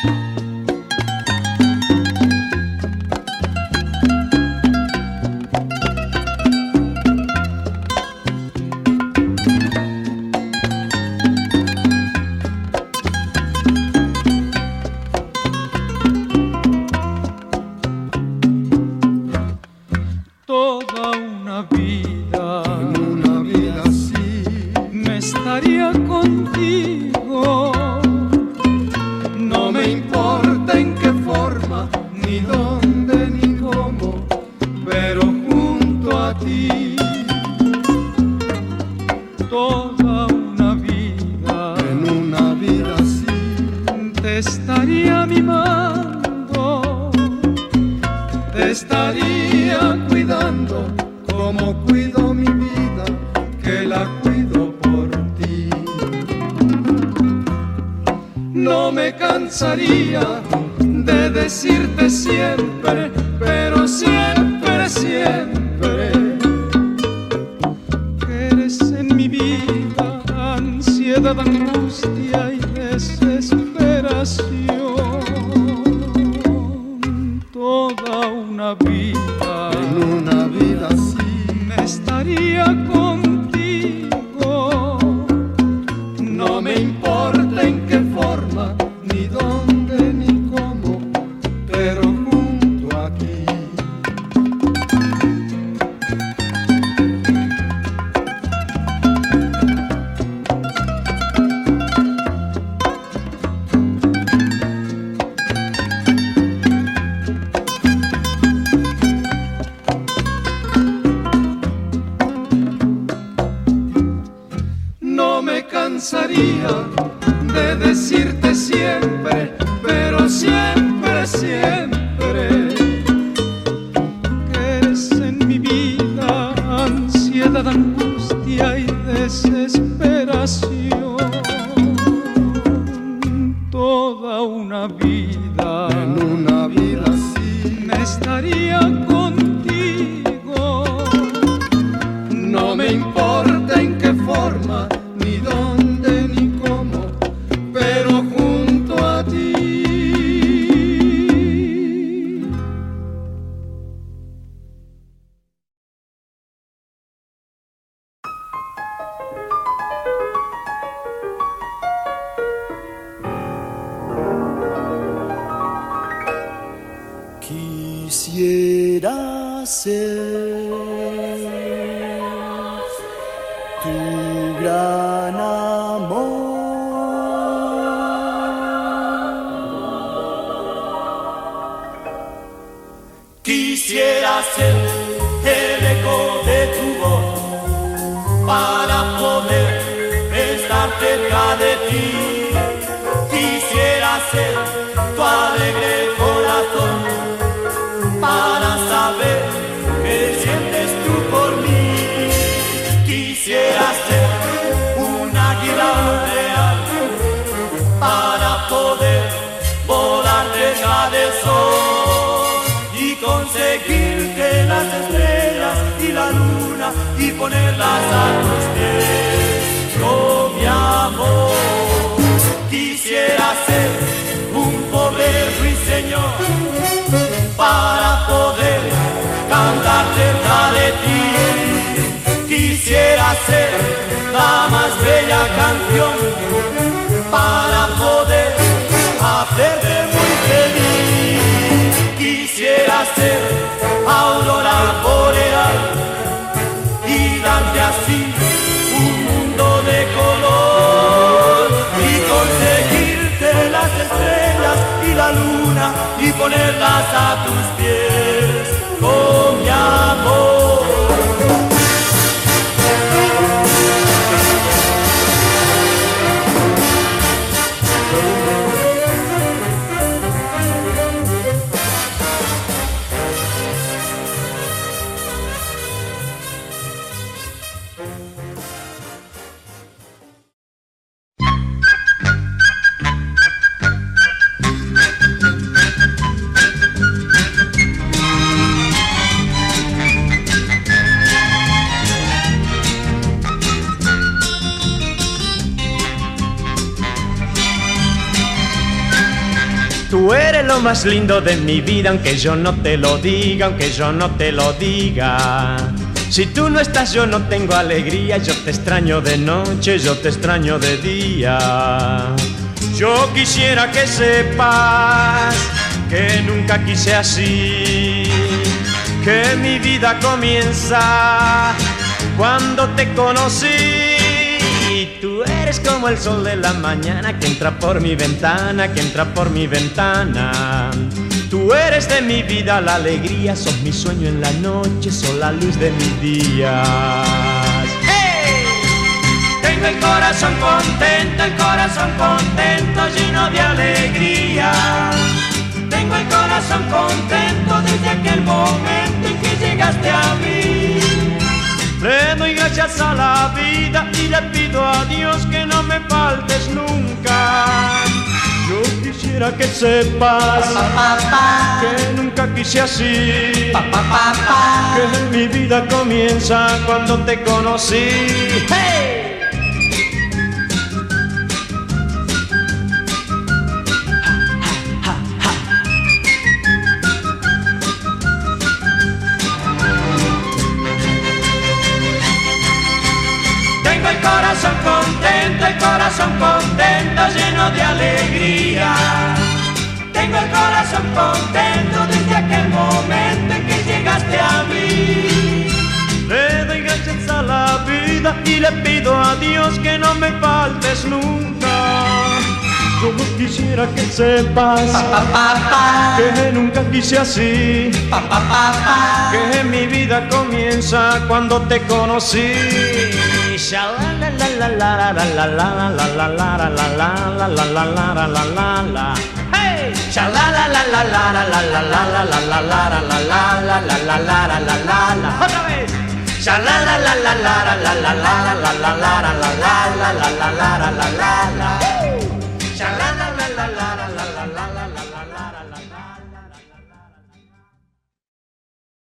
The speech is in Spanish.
De decirte siempre, pero siempre, siempre, que eres en mi vida ansiedad, angustia y desesperación. Toda una vida, en una vida así, me estaría contigo. No me importa en qué forma, ni dónde, ni cómo, pero junto a ti. No me cansaría de decirte siempre, pero siempre, siempre, que eres en mi vida ansiedad, angustia y desesperación. Toda una vida, en una vida así, me estaría contigo. No me importa en qué forma, ni dónde, ni cómo, pero junto a ti. Quisiera ser tu gran amor. Quisiera ser el eco de tu voz para poder estar cerca de ti. Quisiera ser tu alegre corazón para saber qué sientes tú por mí. Quisiera ser un águila real para poder volar cerca del sol y conseguir que las estrellas y la luna y ponerlas a tus pies. Oh, mi amor, quisiera ser un pobre ruiseñor para poder cantar cerca de ti. Quisiera ser la más bella canción para poder hacerte muy feliz. Quisiera ser aurora boreal y darte así un mundo de color y conseguirte las estrellas y la luna y ponerlas a tus pies, oh mi amor. Tú eres lo más lindo de mi vida, aunque yo no te lo diga, aunque yo no te lo diga. Si tú no estás yo no tengo alegría, yo te extraño de noche, yo te extraño de día. Yo quisiera que sepas que nunca quise así, que mi vida comienza cuando te conocí. Y tú eres como el sol de la mañana que entra por mi ventana, que entra por mi ventana. Tú eres de mi vida la alegría, sos mi sueño en la noche, sos la luz de mis días. ¡Hey! Tengo el corazón contento, lleno de alegría. Tengo el corazón contento desde aquel momento en que llegaste a mí. Le doy gracias a la vida y le pido a Dios que no me faltes nunca. Yo quisiera que sepas que nunca quise así, que mi vida comienza cuando te conocí. ¡Hey! El corazón contento, lleno de alegría. Tengo el corazón contento desde aquel momento en que llegaste a mí. Le doy gracias a la vida y le pido a Dios que no me faltes nunca. Yo quisiera que sepas que nunca quise así, que mi vida comienza cuando te conocí. Sha la la la la la la la la la la la la la la la la. Hey! Sha la la la la la la la la la la la la la la la la la. Otra vez. Sha la la la la la la la la la la la la la la la la la la. Sha la la la la la la la la la la.